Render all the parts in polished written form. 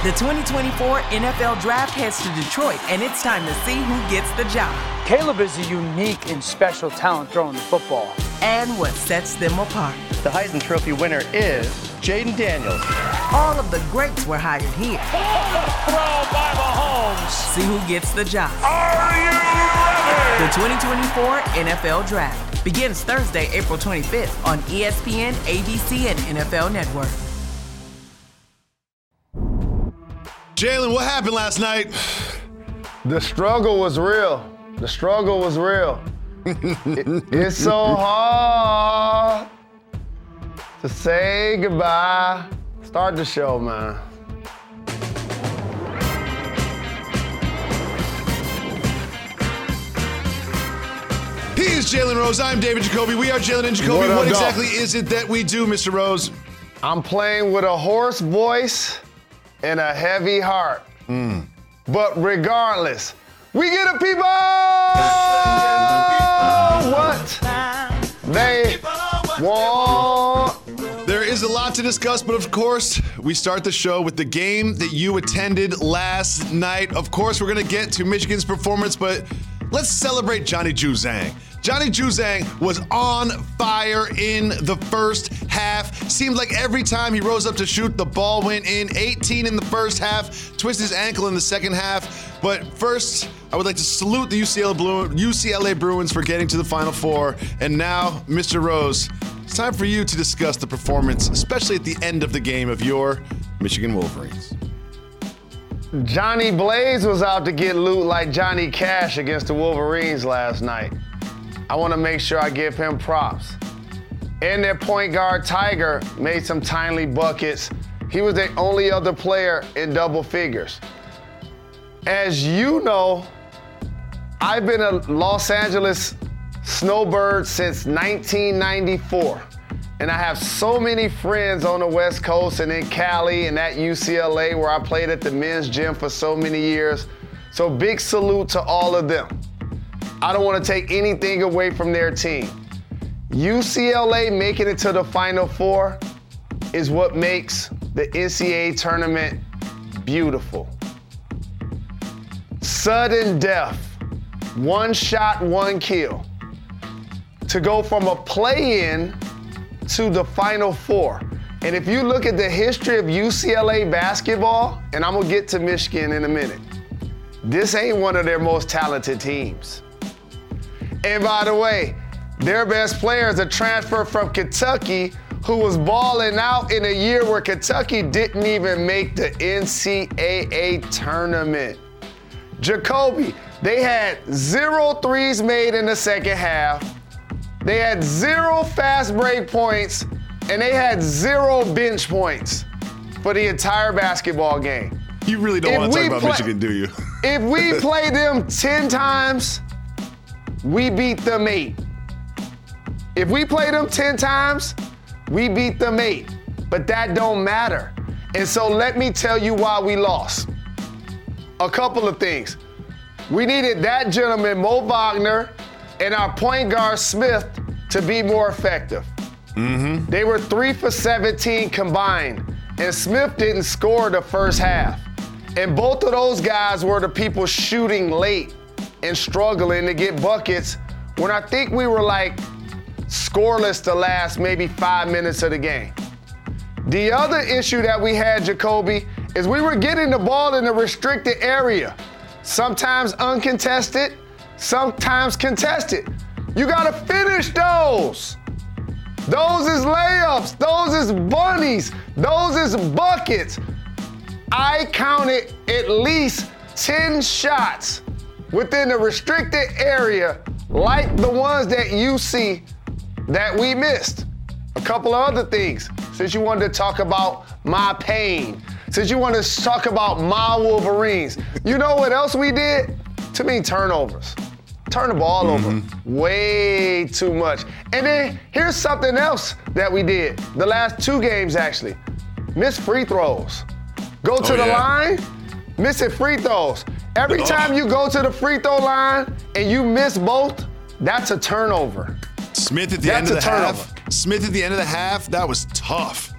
The 2024 NFL Draft heads to Detroit, and it's time to see who gets the job. Caleb is a unique and special talent throwing the football. And what sets them apart. The Heisman Trophy winner is Jaden Daniels. All of the greats were hired here. Throw by Mahomes. See who gets the job. Are you ready? The 2024 NFL Draft begins Thursday, April 25th on ESPN, ABC, and NFL Network. Jalen, what happened last night? The struggle was real. It's so hard to say goodbye. Start the show, man. He is Jalen Rose. I'm David Jacoby. We are Jalen and Jacoby. What exactly is it that we do, Mr. Rose? I'm playing with a hoarse voice and a heavy heart. But regardless, we get the people what they want. There is a lot to discuss, but of course, we start the show with the game that you attended last night. Of course, we're going to get to Michigan's performance, but let's celebrate Johnny Juzang. Johnny Juzang was on fire in the first half. Seemed like every time he rose up to shoot, the ball went in. 18 in the first half, twisted his ankle in the second half. But first, I would like to salute the UCLA Bruins for getting to the Final Four. And now, Mr. Rose, it's time for you to discuss the performance, especially at the end of the game, of your Michigan Wolverines. Johnny Blaze was out to get loot like Johnny Cash against the Wolverines last night. I want to make sure I give him props. And their point guard, Tiger, made some timely buckets. He was the only other player in double figures. As you know, I've been a Los Angeles snowbird since 1994. And I have so many friends on the West Coast and in Cali and at UCLA, where I played at the men's gym for so many years. So big salute to all of them. I don't want to take anything away from their team. UCLA making it to the Final Four is what makes the NCAA tournament beautiful. Sudden death, one shot, one kill. To go from a play-in to the Final Four. And if you look at the history of UCLA basketball, and I'm gonna get to Michigan in a minute, this ain't one of their most talented teams. And by the way, their best player is a transfer from Kentucky who was balling out in a year where Kentucky didn't even make the NCAA tournament. Jacoby, they had 0 threes made in the second half. They had 0 fast break points, and they had 0 bench points for the entire basketball game. You really don't want to talk about Michigan, do you? If we play them 10 times, we beat them 8. If we play them 10 times, we beat them 8. But that don't matter. And so let me tell you why we lost. A couple of things. We needed that gentleman, Mo Wagner, and our point guard, Smith, to be more effective. They were 3 for 17 combined, and Smith didn't score the first half. And both of those guys were the people shooting late and struggling to get buckets when I think we were like scoreless the last maybe 5 minutes of the game. The other issue that we had, Jacoby, is we were getting the ball in a restricted area. Sometimes uncontested, sometimes contested. You gotta finish those. Those is layups, those is bunnies, those is buckets. I counted at least 10 shots within the restricted area like the ones that you see that we missed. A couple of other things, since you wanted to talk about my pain, since you wanted to talk about my Wolverines. You know what else we did? Too many turnovers. Turn the ball over way too much. And then here's something else that we did the last 2 games actually. Missed free throws. Go to the line, missing free throws. Every time you go to the free throw line and you miss both, that's a turnover. Smith at the end of the half. Smith at the end of the half, that was tough.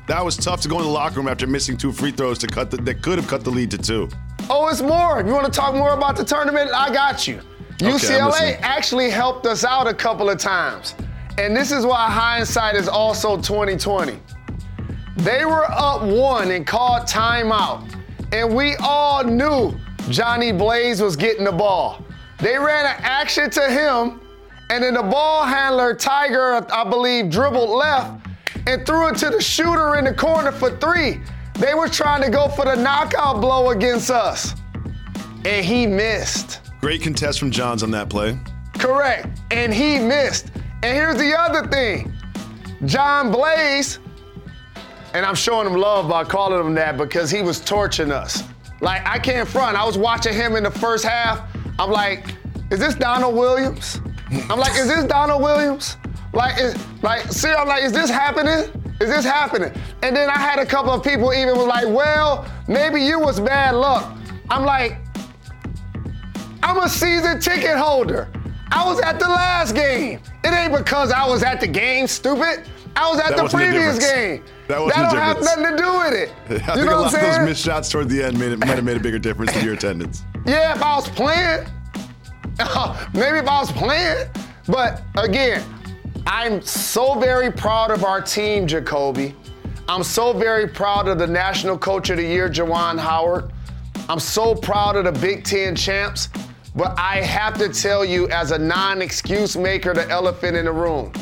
That was tough to go in the locker room after missing 2 free throws that could have cut the lead to 2. Oh, it's more. If you want to talk more about the tournament, I got you. UCLA actually helped us out a couple of times. And this is why hindsight is also 2020. They were up 1 and called timeout. And we all knew Johnny Blaze was getting the ball. They ran an action to him, and then the ball handler, Tiger, I believe, dribbled left and threw it to the shooter in the corner for 3. They were trying to go for the knockout blow against us. And he missed. Great contest from Johns on that play. Correct. And he missed. And here's the other thing. John Blaze, and I'm showing him love by calling him that because he was torching us. Like, I can't front. I was watching him in the first half. I'm like, is this Donald Williams? I'm like, is this Donald Williams? See, I'm like, is this happening? Is this happening? And then I had a couple of people even was like, well, maybe you was bad luck. I'm like, I'm a season ticket holder. I was at the last game. It ain't because I was at the game, stupid. I was at the previous game. That don't have nothing to do with it. I think a lot of those missed shots toward the end might have made a bigger difference in your attendance. Yeah, if I was playing. Maybe if I was playing. But again, I'm so very proud of our team, Jacoby. I'm so very proud of the National Coach of the Year, Juwan Howard. I'm so proud of the Big Ten champs. But I have to tell you, as a non-excuse maker, the elephant in the room.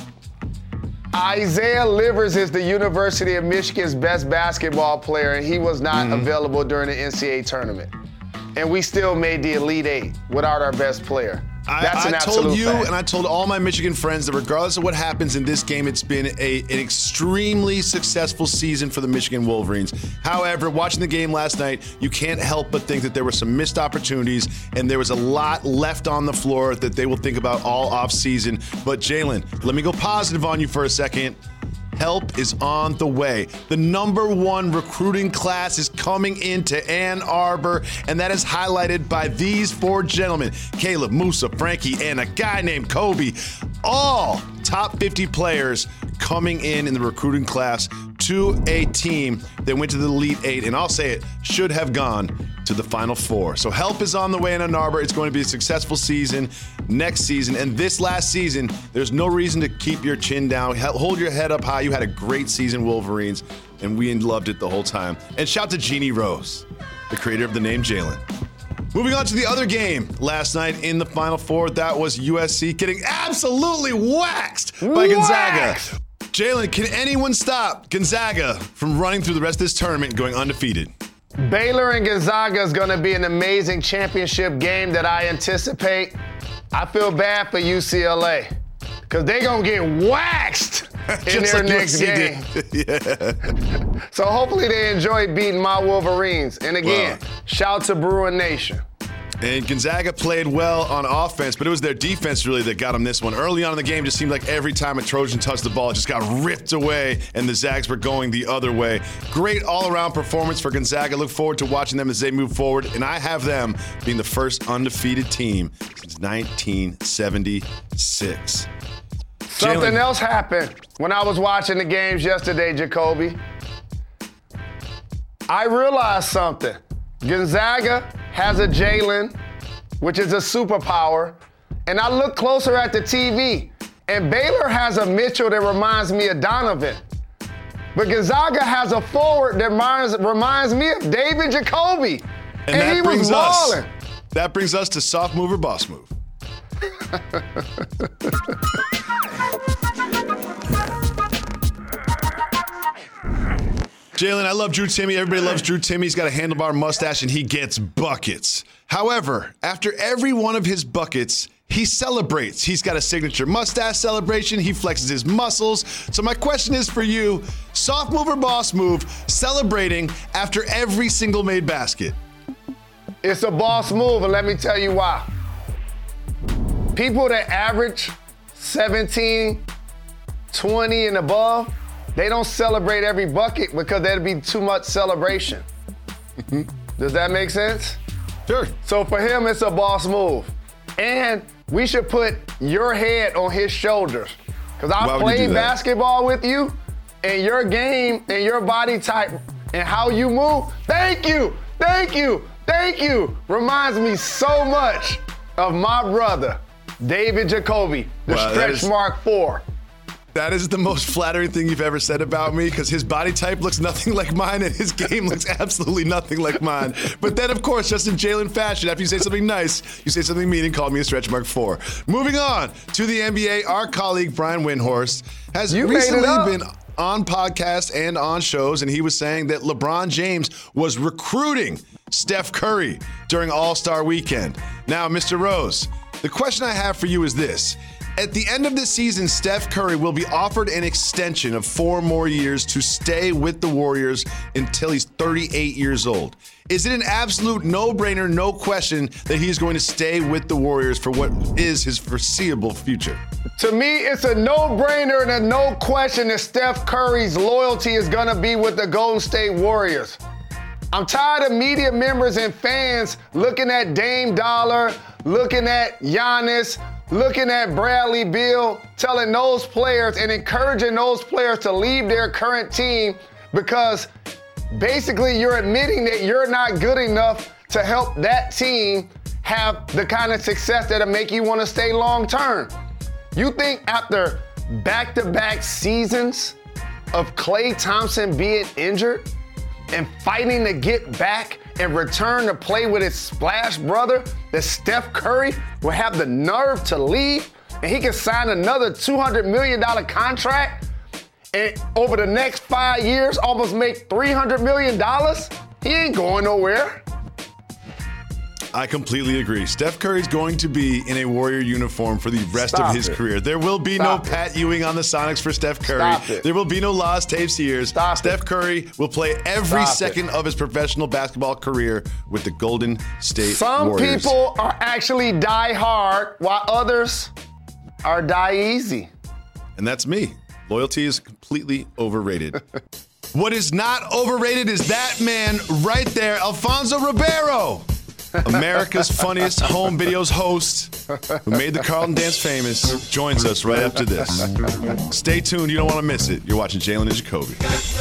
Isaiah Livers is the University of Michigan's best basketball player, and he was not available during the NCAA tournament. And we still made the Elite 8 without our best player. That's an absolute told you, fact. and I told all my Michigan friends that regardless of what happens in this game, it's been an extremely successful season for the Michigan Wolverines. However, watching the game last night, you can't help but think that there were some missed opportunities, and there was a lot left on the floor that they will think about all offseason. But Jalen, let me go positive on you for a second. Help is on the way. The #1 recruiting class is coming into Ann Arbor, and that is highlighted by these 4 gentlemen, Caleb, Musa, Frankie, and a guy named Kobe. All top 50 players coming in the recruiting class to a team that went to the Elite 8, and I'll say it, should have gone to the Final Four. So help is on the way in Ann Arbor. It's going to be a successful season next season. And this last season, there's no reason to keep your chin down. Hold your head up high. You had a great season, Wolverines, and we loved it the whole time. And shout to Jeannie Rose, the creator of the name Jalen. Moving on to the other game last night in the Final Four, that was USC getting absolutely waxed by Gonzaga. Jalen, can anyone stop Gonzaga from running through the rest of this tournament and going undefeated? Baylor and Gonzaga is going to be an amazing championship game that I anticipate. I feel bad for UCLA because they're going to get waxed in their next game. Yeah. So hopefully they enjoy beating my Wolverines. And again, shout to Bruin Nation. And Gonzaga played well on offense, but it was their defense really that got them this one. Early on in the game, it just seemed like every time a Trojan touched the ball, it just got ripped away, and the Zags were going the other way. Great all-around performance for Gonzaga. Look forward to watching them as they move forward, and I have them being the first undefeated team since 1976. Something else happened when I was watching the games yesterday, Jacoby. I realized something. Gonzaga has a Jalen, which is a superpower, and I look closer at the TV, and Baylor has a Mitchell that reminds me of Donovan. But Gonzaga has a forward that reminds me of David Jacoby, and he was balling. That brings us to soft move or boss move. Jalen, I love Drew Timme. Everybody loves Drew Timme. He's got a handlebar mustache, and he gets buckets. However, after every one of his buckets, he celebrates. He's got a signature mustache celebration. He flexes his muscles. So my question is for you, soft move or boss move, celebrating after every single made basket? It's a boss move, and let me tell you why. People that average 17, 20 and above, they don't celebrate every bucket because that'd be too much celebration. Does that make sense? Sure. So for him, it's a boss move. And we should put your head on his shoulders. Because I played basketball with you. and your game and your body type and how you move, thank you, reminds me so much of my brother, David Jacoby, the stretch mark 4. That is the most flattering thing you've ever said about me, because his body type looks nothing like mine and his game looks absolutely nothing like mine. But then, of course, just in Jalen fashion, after you say something nice, you say something mean and call me a stretch mark 4. Moving on to the NBA, our colleague Brian Windhorst has recently been on podcasts and on shows, and he was saying that LeBron James was recruiting Steph Curry during All-Star Weekend. Now, Mr. Rose, the question I have for you is this. At the end of the season, Steph Curry will be offered an extension of 4 more years to stay with the Warriors until he's 38 years old. Is it an absolute no-brainer, no question, that he's going to stay with the Warriors for what is his foreseeable future? To me, it's a no-brainer and a no question that Steph Curry's loyalty is going to be with the Golden State Warriors. I'm tired of media members and fans looking at Dame Dollar, looking at Giannis, looking at Bradley Beal, telling those players and encouraging those players to leave their current team because basically you're admitting that you're not good enough to help that team have the kind of success that'll make you want to stay long term. You think after back-to-back seasons of Klay Thompson being injured and fighting to get back and return to play with his splash brother, that Steph Curry will have the nerve to leave and he can sign another $200 million contract and over the next 5 years almost make $300 million? He ain't going nowhere. I completely agree. Steph Curry's going to be in a Warrior uniform for the rest of his career. There will be no Pat Ewing on the Sonics for Steph Curry. There will be no Lost Tapes years. Steph Curry will play every second of his professional basketball career with the Golden State Warriors. Some people are actually die hard while others are die easy. And that's me. Loyalty is completely overrated. What is not overrated is that man right there, Alfonso Ribeiro. America's funniest home videos host, who made the Carlton Dance famous, joins us right after this. Stay tuned. You don't want to miss it. You're watching Jalen and Jacoby.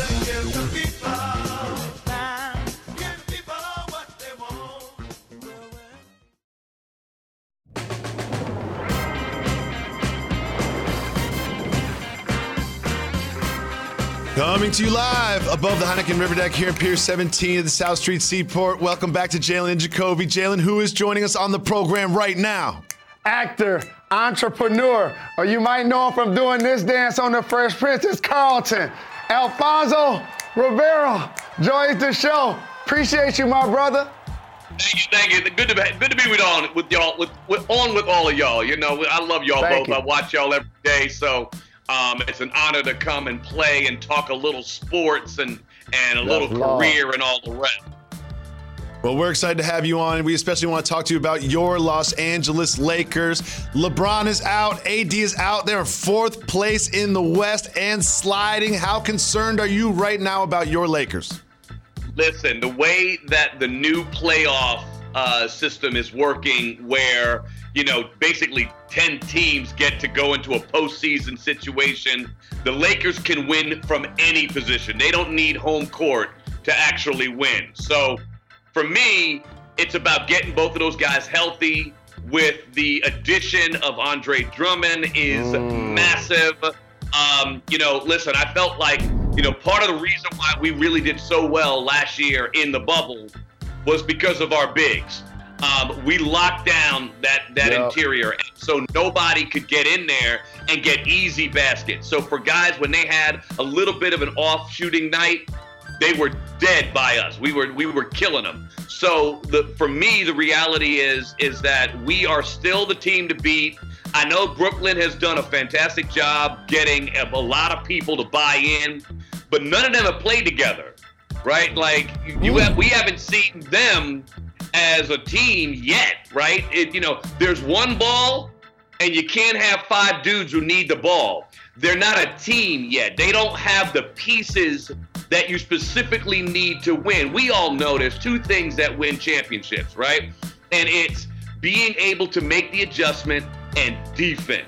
Coming to you live above the Heineken River Deck here in Pier 17 at the South Street Seaport. Welcome back to Jalen and Jacoby. Jalen, who is joining us on the program right now? Actor, entrepreneur, or you might know him from doing this dance on the Fresh Prince. It's Carlton. Alfonso Ribeiro joins the show. Appreciate you, my brother. Thank you. Good to be with all of y'all. You know, I love y'all both. I watch y'all every day, so. It's an honor to come and play and talk a little sports and a little career and all the rest. Well, we're excited to have you on. We especially want to talk to you about your Los Angeles Lakers. LeBron is out. AD is out. They're in 4th place in the West and sliding. How concerned are you right now about your Lakers? Listen, the way that the new playoff system is working where, you know, basically 10 teams get to go into a postseason situation. The Lakers can win from any position. They don't need home court to actually win. So for me, it's about getting both of those guys healthy. With the addition of Andre Drummond is massive. You know, listen, I felt like, you know, part of the reason why we really did so well last year in the bubble was because of our bigs. We locked down that interior, and so nobody could get in there and get easy baskets. So for guys, when they had a little bit of an off shooting night, they were dead by us. We were killing them. So for me, the reality is that we are still the team to beat. I know Brooklyn has done a fantastic job getting a lot of people to buy in, but none of them have played together, right? Like we haven't seen them as a team yet, right? You know, there's one ball and you can't have 5 dudes who need the ball. They're not a team yet. They don't have the pieces that you specifically need to win. We all know there's 2 things that win championships, right? And it's being able to make the adjustment and defense.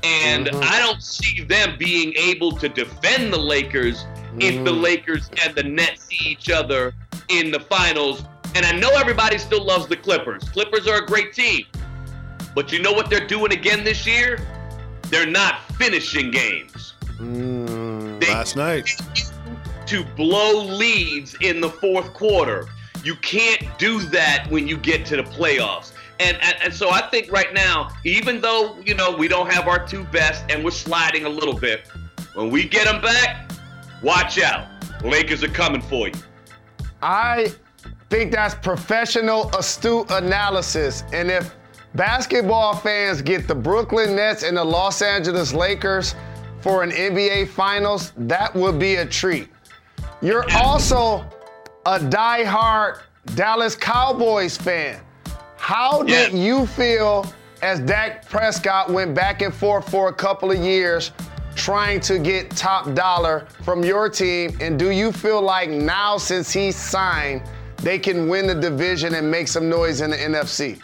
And I don't see them being able to defend the Lakers if the Lakers and the Nets see each other in the finals. And I know everybody still loves the Clippers. Clippers are a great team. But you know what they're doing again this year? They're not finishing games. Last night. To blow leads in the fourth quarter. You can't do that when you get to the playoffs. And so I think right now, even though, you know, we don't have our two best and we're sliding a little bit, when we get them back, watch out. Lakers are coming for you. I think that's professional, astute analysis. And if basketball fans get the Brooklyn Nets and the Los Angeles Lakers for an NBA Finals, that would be a treat. You're also a diehard Dallas Cowboys fan. How did you feel as Dak Prescott went back and forth for a couple of years trying to get top dollar from your team? And do you feel like now, since he's signed, they can win the division and make some noise in the NFC?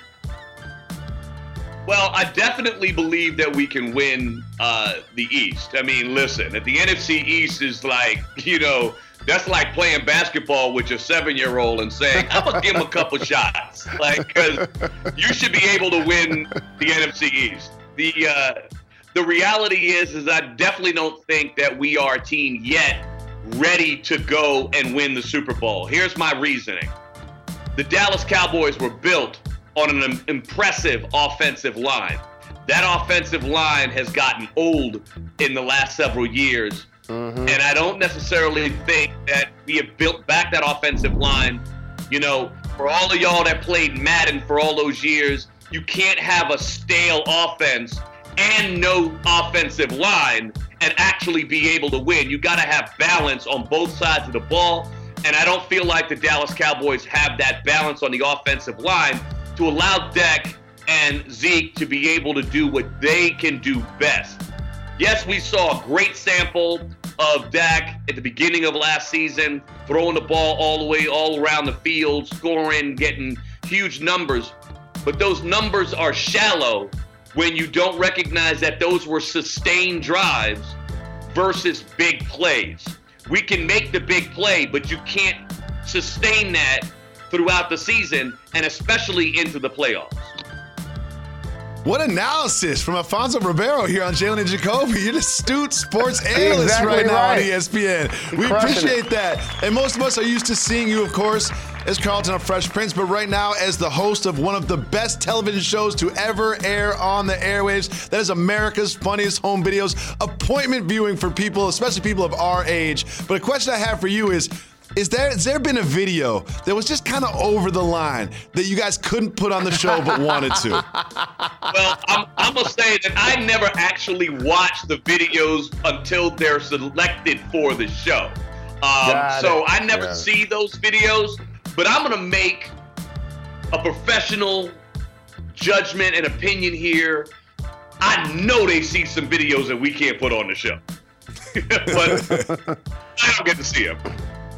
Well, I definitely believe that we can win the East. I mean, listen, the NFC East is like, you know, that's like playing basketball with your 7-year-old and saying, I'm going to give him a couple shots. Like, because you should be able to win the NFC East. The reality is I definitely don't think that we are a team yet ready to go and win the Super Bowl. Here's my reasoning. The Dallas Cowboys were built on an impressive offensive line. That offensive line has gotten old in the last several years. And I don't necessarily think that we have built back that offensive line. You know, for all of y'all that played Madden for all those years, you can't have a stale offense and no offensive line and actually be able to win. You got to have balance on both sides of the ball. And I don't feel like the Dallas Cowboys have that balance on the offensive line to allow Dak and Zeke to be able to do what they can do best. Yes, we saw a great sample of Dak at the beginning of last season, throwing the ball all the way, all around the field, scoring, getting huge numbers. But those numbers are shallow when you don't recognize that those were sustained drives versus big plays. We can make the big play, but you can't sustain that throughout the season and especially into the playoffs. What analysis from Alfonso Ribeiro here on Jalen and Jacoby. You're the astute sports analyst right now on ESPN. We appreciate that. And most of us are used to seeing you, of course, as Carlton on Fresh Prince, but right now as the host of one of the best television shows to ever air on the airwaves. That is America's Funniest Home Videos. Appointment viewing for people, especially people of our age. But a question I have for you is has there been a video that was just kind of over the line that you guys couldn't put on the show but wanted to? Well, I'm going to say that I never actually watch the videos until they're selected for the show. So I never see those videos, but I'm going to make a professional judgment and opinion here. I know they see some videos that we can't put on the show, but I don't get to see them.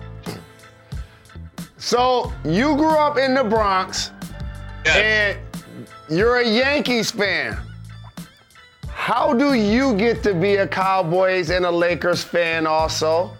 So you grew up in the Bronx, and you're a Yankees fan. How do you get to be a Cowboys and a Lakers fan also?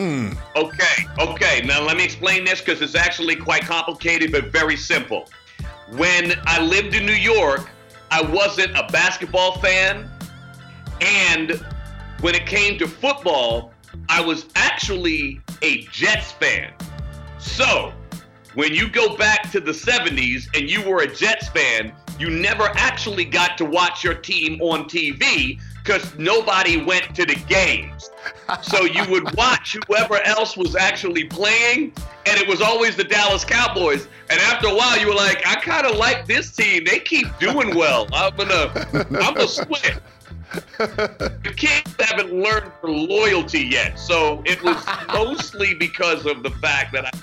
Okay. Now let me explain this because it's actually quite complicated but very simple. When I lived in New York, I wasn't a basketball fan, and when it came to football, I was actually a Jets fan. So, when you go back to the 70s and you were a Jets fan, you never actually got to watch your team on TV because nobody went to the games. So you would watch whoever else was actually playing, and it was always the Dallas Cowboys. And after a while, you were like, I kind of like this team. They keep doing well. I'm gonna switch. The kids haven't learned their loyalty yet. So it was mostly because of the fact that I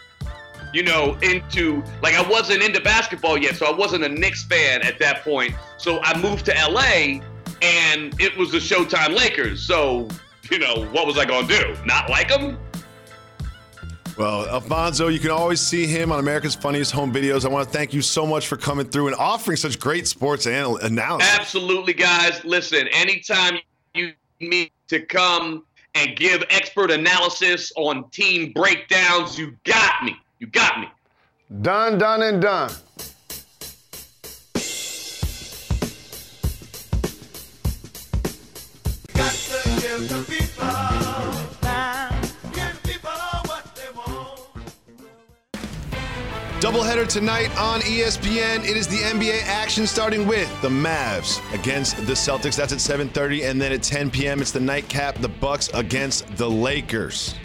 wasn't into basketball yet, so I wasn't a Knicks fan at that point. So I moved to LA, and it was the Showtime Lakers. So, what was I going to do? Not like them? Well, Alfonso, you can always see him on America's Funniest Home Videos. I want to thank you so much for coming through and offering such great sports analysis. Absolutely, guys. Listen, anytime you need me to come and give expert analysis on team breakdowns, you got me. You got me. Done, and done. Doubleheader tonight on ESPN. It is the NBA action starting with the Mavs against the Celtics. That's at 7:30. And then at 10 p.m., it's the nightcap, the Bucks against the Lakers.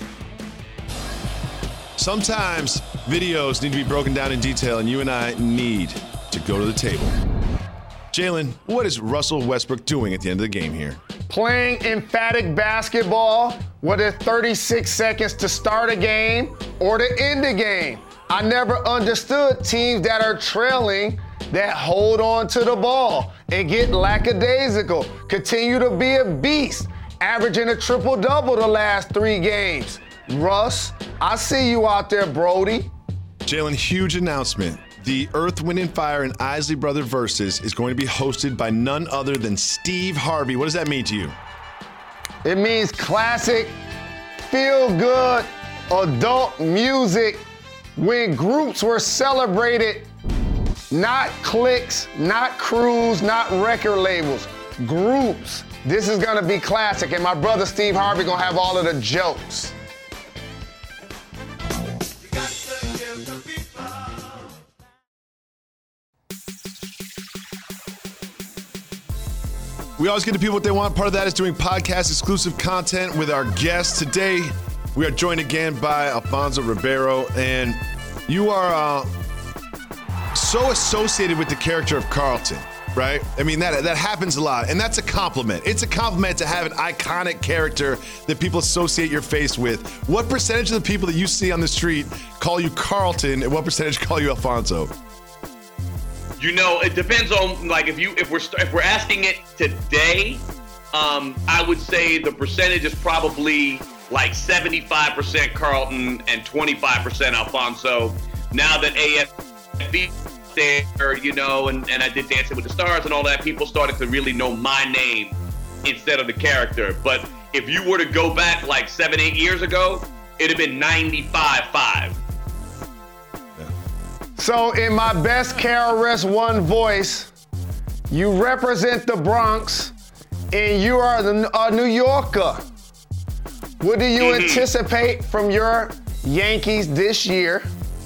Sometimes videos need to be broken down in detail, and you and I need to go to the table. Jalen, what is Russell Westbrook doing at the end of the game here? Playing emphatic basketball, whether 36 seconds to start a game or to end a game. I never understood teams that are trailing that hold on to the ball and get lackadaisical. Continue to be a beast, averaging a triple-double the last 3 games. Russ, I see you out there, Brody. Jalen, huge announcement. The Earth, Wind & Fire and Isley Brother Versus is going to be hosted by none other than Steve Harvey. What does that mean to you? It means classic, feel-good, adult music when groups were celebrated, not cliques, not crews, not record labels, groups. This is gonna be classic, and my brother Steve Harvey gonna have all of the jokes. We always get to people what they want. Part of that is doing podcast exclusive content with our guests. Today, we are joined again by Alfonso Ribeiro, and you are so associated with the character of Carlton, right? I mean, that happens a lot, and that's a compliment. It's a compliment to have an iconic character that people associate your face with. What percentage of the people that you see on the street call you Carlton, and what percentage call you Alfonso? You know, it depends on, like, if we're asking it today, I would say the percentage is probably like 75% Carlton and 25% Alfonso. Now that AFB there, you know, and I did Dancing with the Stars and all that, people started to really know my name instead of the character. But if you were to go back like 7-8 years ago, it'd have been 95-5. So in my best KRS-One voice, you represent the Bronx and you are a New Yorker. What do you anticipate from your Yankees this year?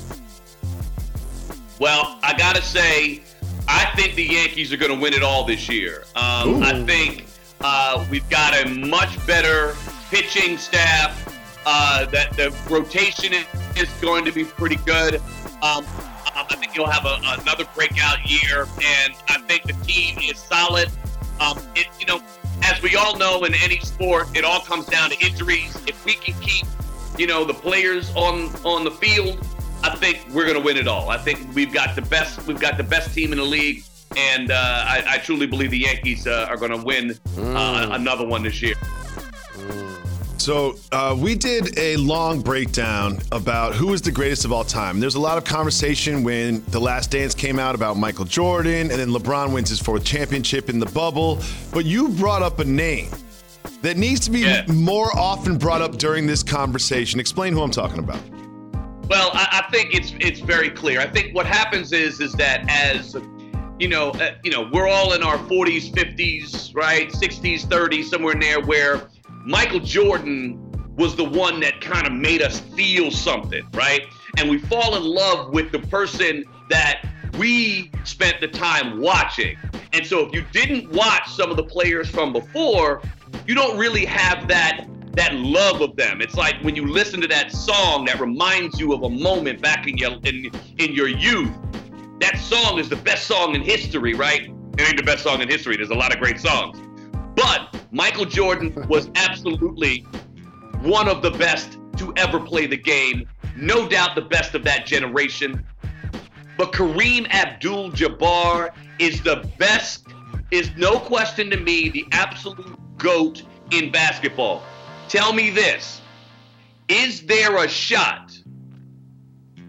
Well, I gotta say, I think the Yankees are gonna win it all this year. I think we've got a much better pitching staff. That the rotation is going to be pretty good. I think you'll have another breakout year, and I think the team is solid. You know, as we all know in any sport, it all comes down to injuries. If we can keep, you know, the players on the field, I think we're going to win it all. I think we've got the best team in the league, and I truly believe the Yankees are going to win another one this year. So we did a long breakdown about who is the greatest of all time. There's a lot of conversation when The Last Dance came out about Michael Jordan, and then LeBron wins his 4th championship in the bubble. But you brought up a name that needs to be more often brought up during this conversation. Explain who I'm talking about. Well, I think it's very clear. I think what happens is that as you know, we're all in our 40s, 50s, right, 60s, 30s, somewhere in there, where Michael Jordan was the one that kind of made us feel something, right? And we fall in love with the person that we spent the time watching. And so if you didn't watch some of the players from before, you don't really have that love of them. It's like when you listen to that song that reminds you of a moment back in your youth. That song is the best song in history, right? It ain't the best song in history. There's a lot of great songs. But Michael Jordan was absolutely one of the best to ever play the game. No doubt the best of that generation. But Kareem Abdul-Jabbar is the best, is no question to me, the absolute GOAT in basketball. Tell me this, is there a shot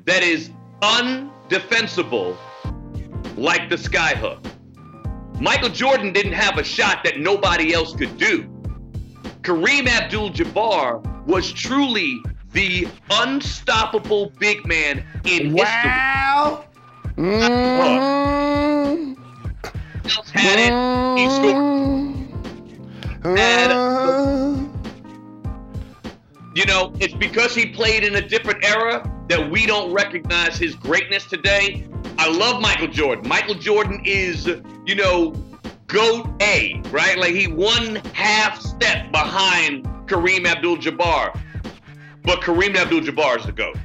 that is undefensible like the skyhook. Michael Jordan didn't have a shot that nobody else could do. Kareem Abdul-Jabbar was truly the unstoppable big man in history. Wow. Else had it, he scored. You know, it's because he played in a different era that we don't recognize his greatness today. I love Michael Jordan. Michael Jordan is, you know, GOAT A, right? Like he one half step behind Kareem Abdul-Jabbar. But Kareem Abdul-Jabbar is the GOAT.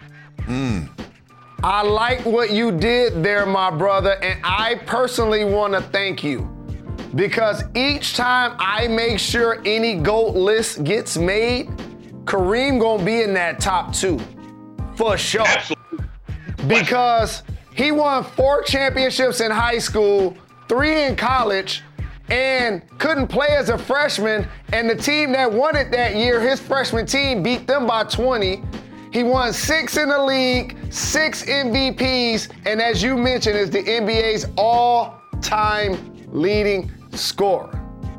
I like what you did there, my brother, and I personally want to thank you because each time I make sure any GOAT list gets made, Kareem gonna be in that top 2 for sure. Absolutely. Because he won 4 championships in high school, 3 in college, and couldn't play as a freshman. And the team that won it that year, his freshman team, beat them by 20. He won 6 in the league, 6 MVPs, and as you mentioned, is the NBA's all-time leading scorer.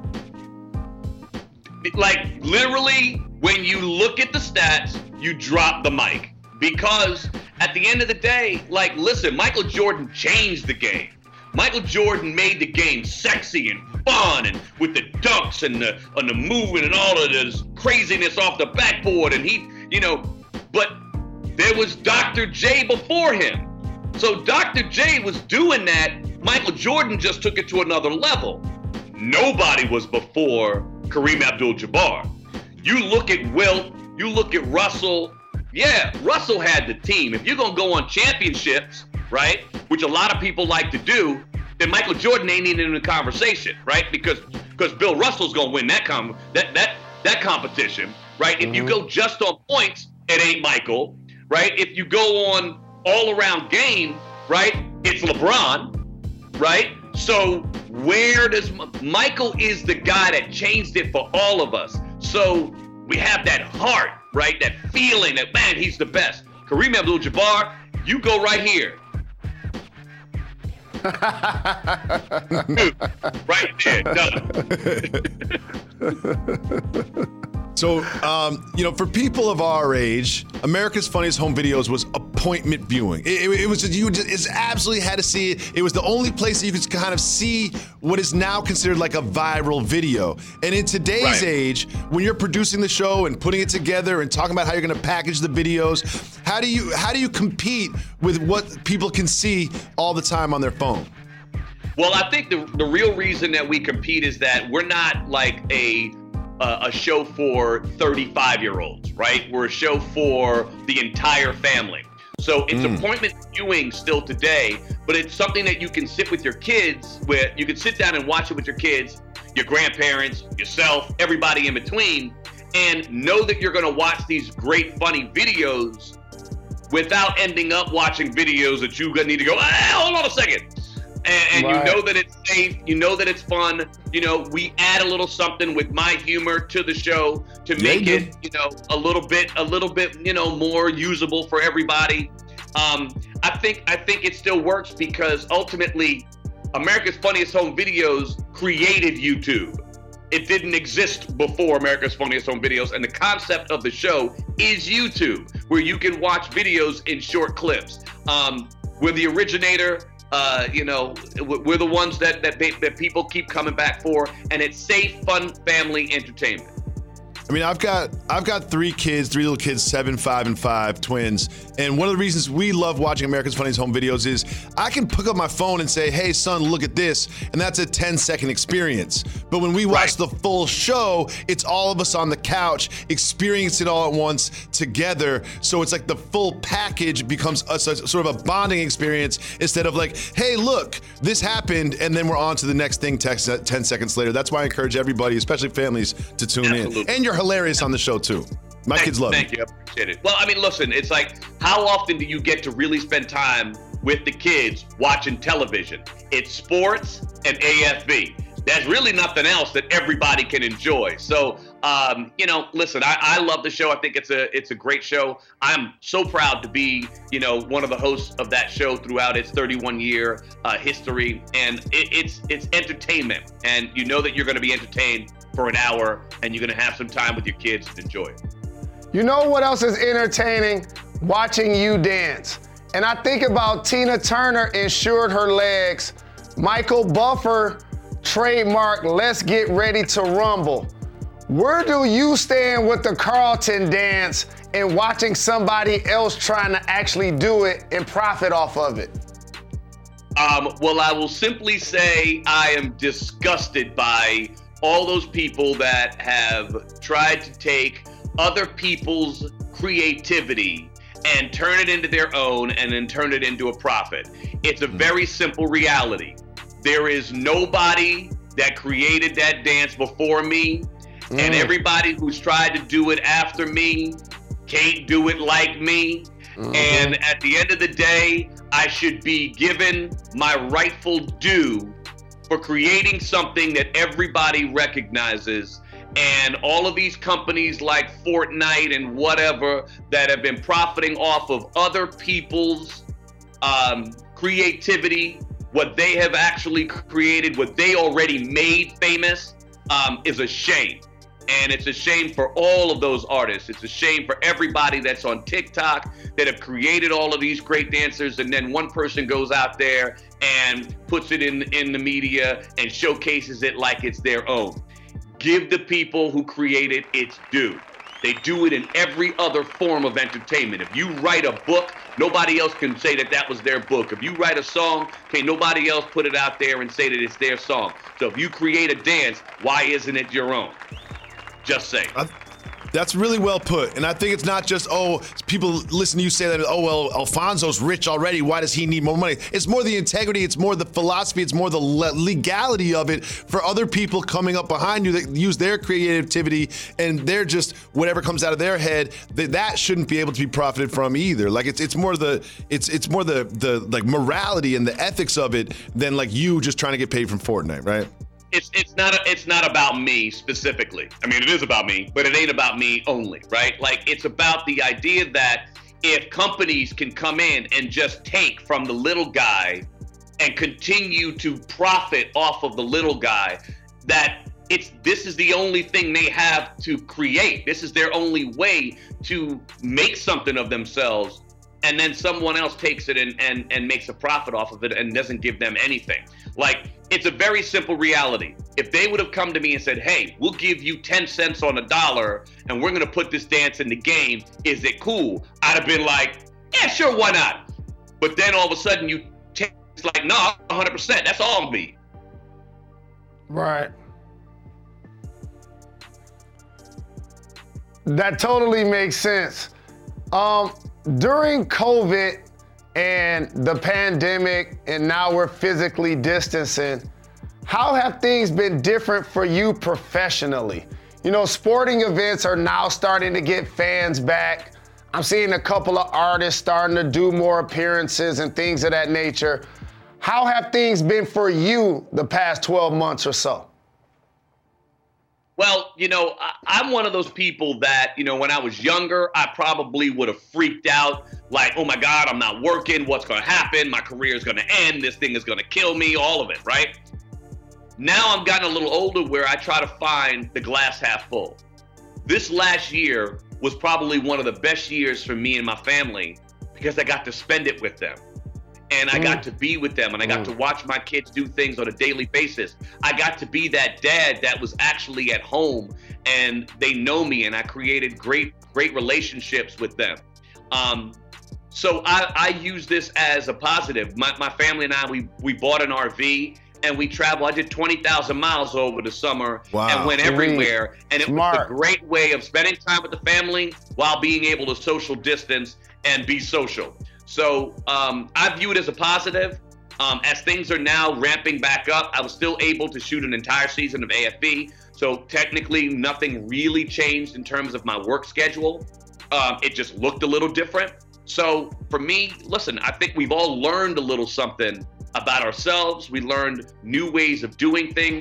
Like, literally, when you look at the stats, you drop the mic. Because at the end of the day, like, listen, Michael Jordan changed the game. Michael Jordan made the game sexy and fun, and with the dunks and the movement and all of this craziness off the backboard. And he, you know, but there was Dr. J before him. So Dr. J was doing that. Michael Jordan just took it to another level. Nobody was before Kareem Abdul-Jabbar. You look at Wilt, you look at Russell. Yeah, Russell had the team. If you're going to go on championships, right, which a lot of people like to do, then Michael Jordan ain't even in the conversation, right? Because Bill Russell's going to win that competition, right? If you go just on points, it ain't Michael, right? If you go on all-around game, right, it's LeBron, right? So where does Michael is the guy that changed it for all of us. So we have that heart, right? That feeling that, man, he's the best. Kareem Abdul-Jabbar, you go right here. Right there, done. So, you know, for people of our age, America's Funniest Home Videos was appointment viewing. It was just, you just absolutely had to see it. It was the only place that you could kind of see what is now considered like a viral video. And in today's age, when you're producing the show and putting it together and talking about how you're going to package the videos, how do you compete with what people can see all the time on their phone? Well, I think the real reason that we compete is that we're not like a show for 35-year-olds, right? We're a show for the entire family. So it's appointment viewing still today, but it's something that you can sit with your kids, where you can sit down and watch it with your kids, your grandparents, yourself, everybody in between, and know that you're going to watch these great, funny videos without ending up watching videos that you need to go, hold on a second. And you know that it's safe, you know that it's fun. You know, we add a little something with my humor to the show to make it, you know, a little bit, you know, more usable for everybody. I think it still works because ultimately America's Funniest Home Videos created YouTube. It didn't exist before America's Funniest Home Videos, and the concept of the show is YouTube, where you can watch videos in short clips. We're the originator. You know, we're the ones that people keep coming back for, and it's safe, fun, family entertainment. I mean, I've got 3 little kids, 7, 5, and 5, twins. And one of the reasons we love watching America's Funniest Home Videos is I can pick up my phone and say, hey, son, look at this. And that's a 10-second experience. But when we watch the full show, it's all of us on the couch, experience it all at once together. So it's like the full package becomes a sort of a bonding experience instead of like, hey, look, this happened. And then we're on to the next thing 10 seconds later. That's why I encourage everybody, especially families, to tune in. And you're hilarious on the show too. My kids love it. Thank you, I appreciate it. Well, I mean, listen, it's like, how often do you get to really spend time with the kids watching television? It's sports and AFV. there's really nothing else that everybody can enjoy. So, listen, I love the show. I think it's a great show. I'm so proud to be, one of the hosts of that show throughout its 31-year history. And it's entertainment. And you know that you're going to be entertained for an hour, and you're going to have some time with your kids to enjoy it. You know what else is entertaining? Watching you dance. And I think about Tina Turner insured her legs. Michael Buffer trademark Let's Get Ready to Rumble. Where do you stand with the Carlton dance and watching somebody else trying to actually do it and profit off of it? Well, I will simply say I am disgusted by all those people that have tried to take other people's creativity and turn it into their own and then turn it into a profit. It's a very simple reality. There is nobody that created that dance before me, and everybody who's tried to do it after me can't do it like me. And at the end of the day, I should be given my rightful due for creating something that everybody recognizes. And all of these companies like Fortnite and whatever that have been profiting off of other people's creativity, what they have actually created, what they already made famous, is a shame. And it's a shame for all of those artists. It's a shame for everybody that's on TikTok that have created all of these great dancers, and then one person goes out there and puts it in the media and showcases it like it's their own. Give the people who create it its due. They do it in every other form of entertainment. If you write a book, nobody else can say that was their book. If you write a song, okay, nobody else put it out there and say that it's their song. So if you create a dance, why isn't it your own? Just saying. That's really well put. And I think it's not just, people listen to you say that, Alfonso's rich already. Why does he need more money? It's more the integrity. It's more the philosophy. It's more the legality of it for other people coming up behind you that use their creativity and they're just whatever comes out of their head, that shouldn't be able to be profited from either. Like it's more the like morality and the ethics of it than like you just trying to get paid from Fortnite, right? It's not about me specifically. I mean, it is about me, but it ain't about me only, right? Like, it's about the idea that if companies can come in and just take from the little guy and continue to profit off of the little guy, that this is the only thing they have to create. This is their only way to make something of themselves. And then someone else takes it and makes a profit off of it and doesn't give them anything. Like, it's a very simple reality. If they would have come to me and said, hey, we'll give you 10 cents on a dollar and we're going to put this dance in the game, is it cool? I'd have been like, yeah, sure, why not? But then all of a sudden it's like, no, 100%, that's all me. Right. That totally makes sense. During COVID and the pandemic, and now we're physically distancing, how have things been different for you professionally? You know, sporting events are now starting to get fans back. I'm seeing a couple of artists starting to do more appearances and things of that nature. How have things been for you the past 12 months or so? Well, I'm one of those people that, when I was younger, I probably would have freaked out like, oh my God, I'm not working. What's going to happen? My career is going to end. This thing is going to kill me, all of it, right? Now I'm gotten a little older where I try to find the glass half full. This last year was probably one of the best years for me and my family because I got to spend it with them. And I got to be with them, and I got to watch my kids do things on a daily basis. I got to be that dad that was actually at home, and they know me, and I created great relationships with them. So I use this as a positive. My family and I, we bought an RV, and we traveled. I did 20,000 miles over the summer and went everywhere. And it was a great way of spending time with the family while being able to social distance and be social. So I view it as a positive. As things are now ramping back up, I was still able to shoot an entire season of AFB. So technically nothing really changed in terms of my work schedule. It just looked a little different. So for me, listen, I think we've all learned a little something about ourselves. We learned new ways of doing things.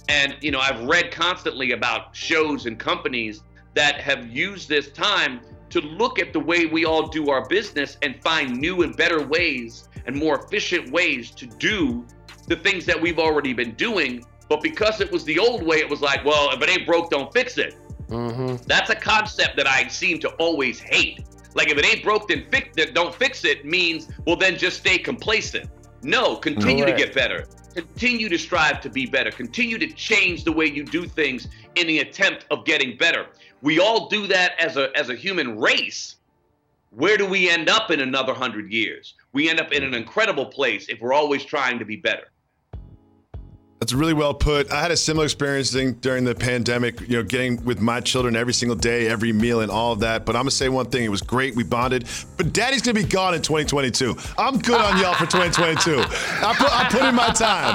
And, I've read constantly about shows and companies that have used this time to look at the way we all do our business and find new and better ways and more efficient ways to do the things that we've already been doing. But because it was the old way, it was like, well, if it ain't broke, don't fix it. Mm-hmm. That's a concept that I seem to always hate. Like, if it ain't broke, then don't fix it means, well, then just stay complacent. No, continue to get better. Continue to strive to be better. Continue to change the way you do things in the attempt of getting better. We all do that as a human race. Where do we end up in another 100 years? We end up in an incredible place if we're always trying to be better. That's really well put. I had a similar experience during the pandemic, getting with my children every single day, every meal and all of that. But I'm going to say one thing. It was great. We bonded. But Daddy's going to be gone in 2022. I'm good on y'all for 2022. I put in my time.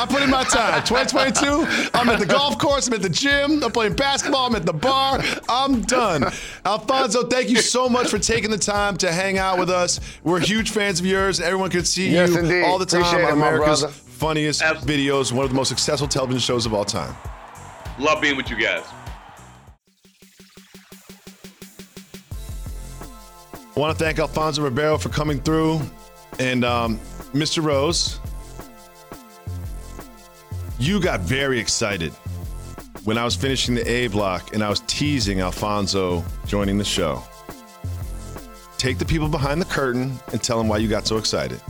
2022, I'm at the golf course. I'm at the gym. I'm playing basketball. I'm at the bar. I'm done. Alfonso, thank you so much for taking the time to hang out with us. We're huge fans of yours. Everyone can see you indeed. All the time Appreciate on America's it, funniest videos, one of the most successful television shows of all time. Love being with you guys. I want to thank Alfonso Ribeiro for coming through. And Mr. Rose, you got very excited when I was finishing the A block and I was teasing Alfonso joining the show. Take the people behind the curtain and tell them why you got so excited.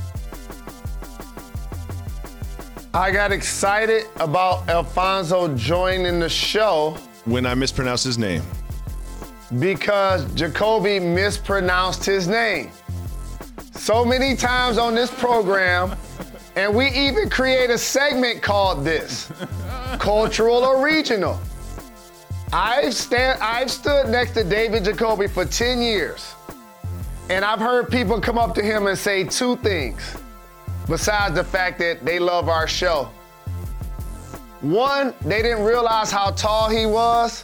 I got excited about Alfonso joining the show. When I mispronounced his name. Because Jacoby mispronounced his name. So many times on this program, and we even create a segment called this, Cultural or Regional. I've stood next to David Jacoby for 10 years, and I've heard people come up to him and say two things. Besides the fact that they love our show. One, they didn't realize how tall he was.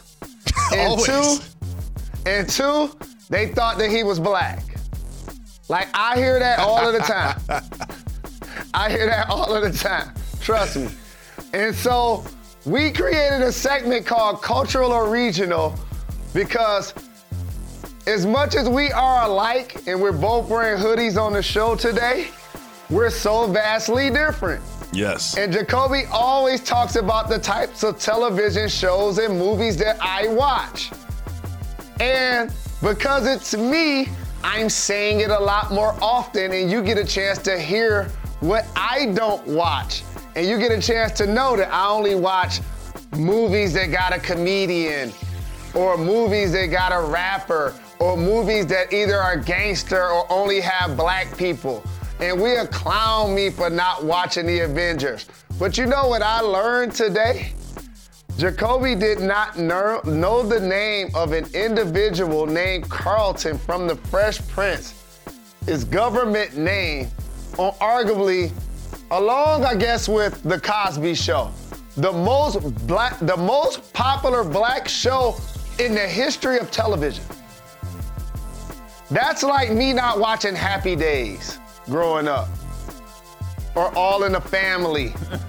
And two, they thought that he was black. Like, I hear that all of the time. Trust me. And so we created a segment called Cultural or Regional because as much as we are alike and we're both wearing hoodies on the show today, we're so vastly different. Yes. And Jacoby always talks about the types of television shows and movies that I watch. And because it's me, I'm saying it a lot more often, and you get a chance to hear what I don't watch. And you get a chance to know that I only watch movies that got a comedian, or movies that got a rapper, or movies that either are gangster or only have black people. And we'll clown me for not watching the Avengers. But you know what I learned today? Jacoby did not know the name of an individual named Carlton from The Fresh Prince. His government name on arguably, along I guess with The Cosby Show, the most popular black show in the history of television. That's like me not watching Happy Days growing up, or All in the Family.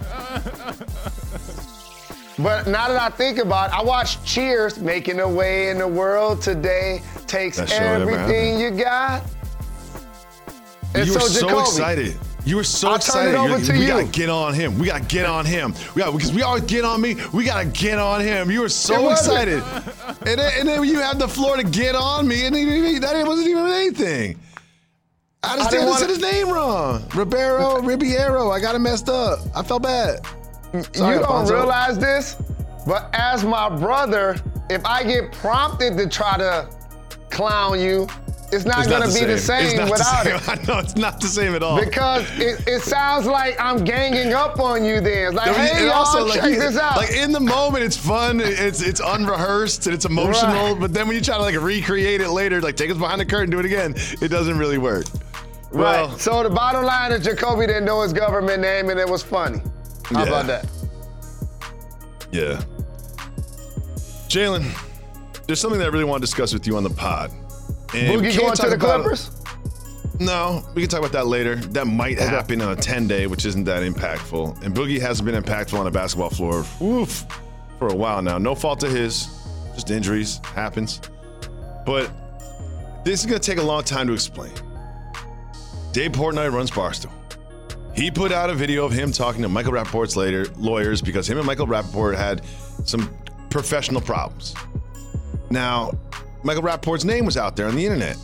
But now that I think about it, I watched Cheers, Making a Way in the World Today, Takes Everything You Got. And you were so Jacoby, excited. You were so excited. We gotta get on him. Because we always get on me. We gotta get on him. You were so excited. And then you had the floor to get on me, and that wasn't even anything. I just didn't said his name wrong. Ribeiro. I got it messed up. I felt bad. Sorry, you don't Alfonso. realize this, but as my brother, if I get prompted to try to clown you, it's not going to be the same without it. I know, it's not the same at all. Because it sounds like I'm ganging up on you then. It's like, hey, y'all, check this out. Like, in the moment, it's fun, it's unrehearsed, and it's emotional, Right. But then when you try to, recreate it later, take us behind the curtain, do it again, it doesn't really work. Right. Well, So the bottom line is Jacoby didn't know his government name, and it was funny. How about that? Yeah. Jalen, there's something that I really want to discuss with you on the pod. And Boogie going to the Clippers? No, we can talk about that later. That might happen on a 10-day, which isn't that impactful. And Boogie hasn't been impactful on a basketball floor for a while now. No fault of his, just injuries, happens. But this is going to take a long time to explain. Dave Portnoy runs Barstool. He put out a video of him talking to Michael Rappaport's lawyers because him and Michael Rappaport had some professional problems. Now, Michael Rappaport's name was out there on the internet.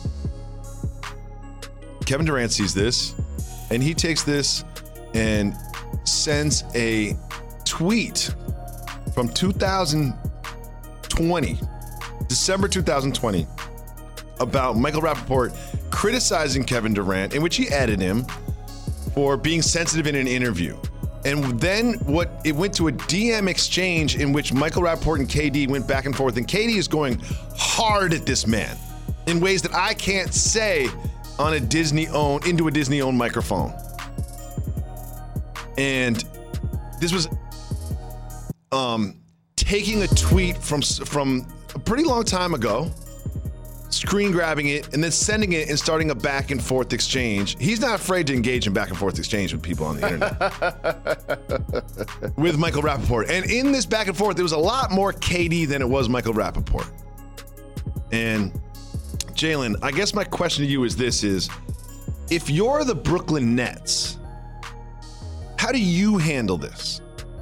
Kevin Durant sees this, and he takes this and sends a tweet from 2020, December 2020, about Michael Rappaport criticizing Kevin Durant, in which he added him for being sensitive in an interview. And then it went to a DM exchange in which Michael Rappaport and KD went back and forth, and KD is going hard at this man in ways that I can't say on into a Disney-owned microphone. And this was taking a tweet from a pretty long time ago, screen grabbing it, and then sending it and starting a back and forth exchange. He's not afraid to engage in back and forth exchange with people on the internet. With Michael Rappaport. And in this back and forth, there was a lot more KD than it was Michael Rappaport. And Jalen, I guess my question to you is this: if you're the Brooklyn Nets, how do you handle this?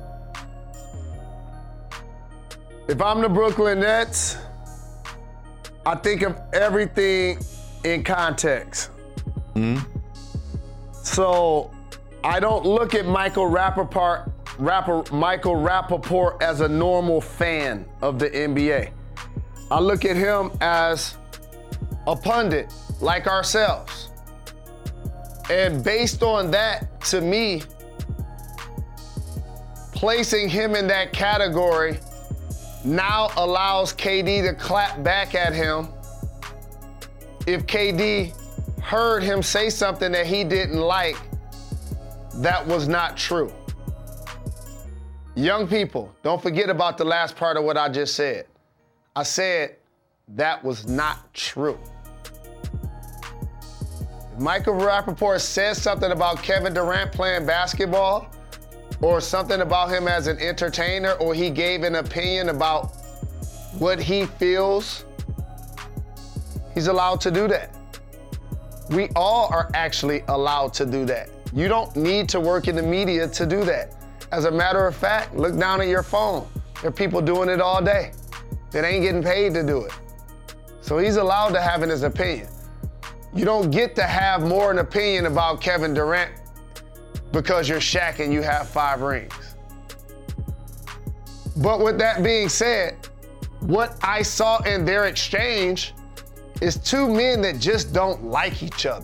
If I'm the Brooklyn Nets, I think of everything in context. So I don't look at Michael Rappaport as a normal fan of the NBA. I look at him as a pundit like ourselves. And based on that, to me, placing him in that category now allows KD to clap back at him if KD heard him say something that he didn't like that was not true. Young people, don't forget about the last part of what I just said. I said that was not true. If Michael Rappaport says something about Kevin Durant playing basketball, or something about him as an entertainer, or he gave an opinion about what he feels, he's allowed to do that. We all are actually allowed to do that. You don't need to work in the media to do that. As a matter of fact, look down at your phone. There are people doing it all day that ain't getting paid to do it. So he's allowed to have his opinion. You don't get to have more an opinion about Kevin Durant because you're Shaq and you have 5 rings. But with that being said, what I saw in their exchange is 2 men that just don't like each other.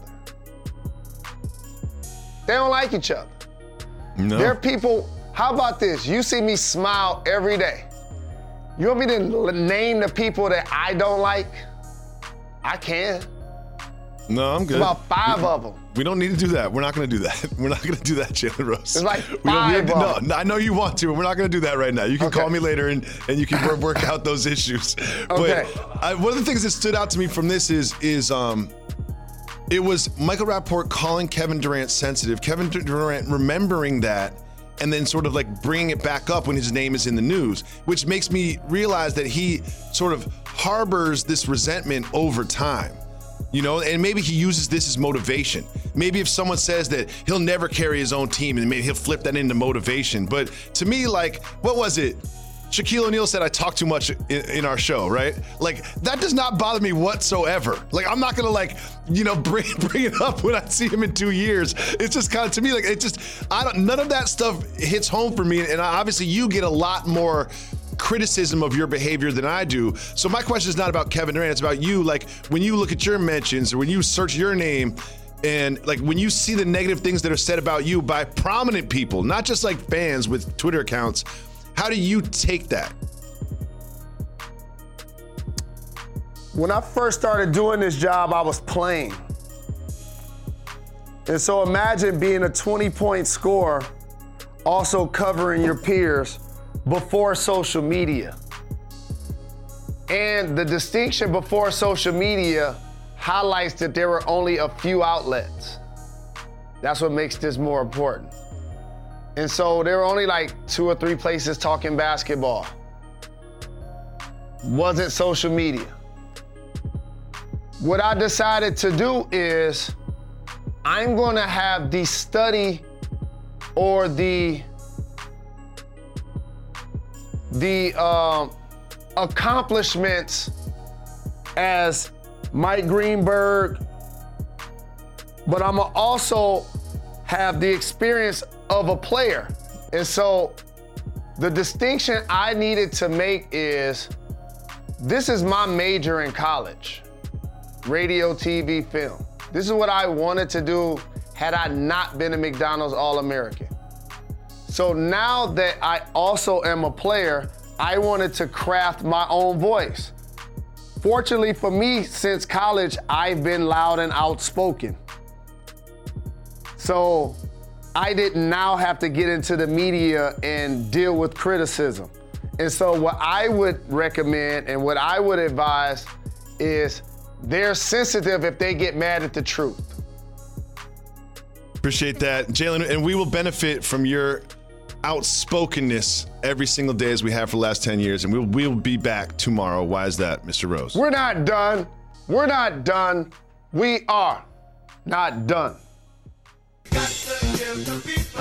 They don't like each other. No. There are people, how about this? You see me smile every day. You want me to name the people that I don't like? I can. No, I'm good. It's about 5 of them. We don't need to do that. We're not going to do that. We're not going to do that, Jalen Rose. It's like 5 of them. No, I know you want to, but we're not going to do that right now. You can call me later and you can work out those issues. Okay. But one of the things that stood out to me from this is it was Michael Rappaport calling Kevin Durant sensitive, Kevin Durant remembering that, and then sort of like bringing it back up when his name is in the news, which makes me realize that he sort of harbors this resentment over time. You know, and maybe he uses this as motivation. Maybe if someone says that he'll never carry his own team, and maybe he'll flip that into motivation. But to me, like, what was it? Shaquille O'Neal said I talk too much in our show, right? Like, that does not bother me whatsoever. Like, I'm not gonna bring it up when I see him in 2 years. It's just kind of, to me, like, none of that stuff hits home for me. And obviously you get a lot more criticism of your behavior than I do. So my question is not about Kevin Durant, it's about you. Like, when you look at your mentions or when you search your name, and like when you see the negative things that are said about you by prominent people, not just like fans with Twitter accounts, how do you take that? When I first started doing this job, I was playing. And so imagine being a 20-point scorer, also covering your peers before social media. And the distinction before social media, highlights that there were only a few outlets. That's what makes this more important. And so there were only like 2 or 3 places talking basketball. Wasn't social media. What I decided to do is I'm gonna have the study or the accomplishments as Mike Greenberg, but I'm gonna also have the experience of a player. And so the distinction I needed to make is this is my major in college, radio, TV, film. This is what I wanted to do had I not been a McDonald's All-American. So now that I also am a player, I wanted to craft my own voice. Fortunately for me, since college, I've been loud and outspoken. So I didn't now have to get into the media and deal with criticism. And so what I would recommend and what I would advise is they're sensitive if they get mad at the truth. Appreciate that, Jalen, and we will benefit from your outspokenness every single day as we have for the last 10 years, and we'll be back tomorrow. Why is that, Mr. Rose? We're not done. We're not done. We are not done. Got to give the people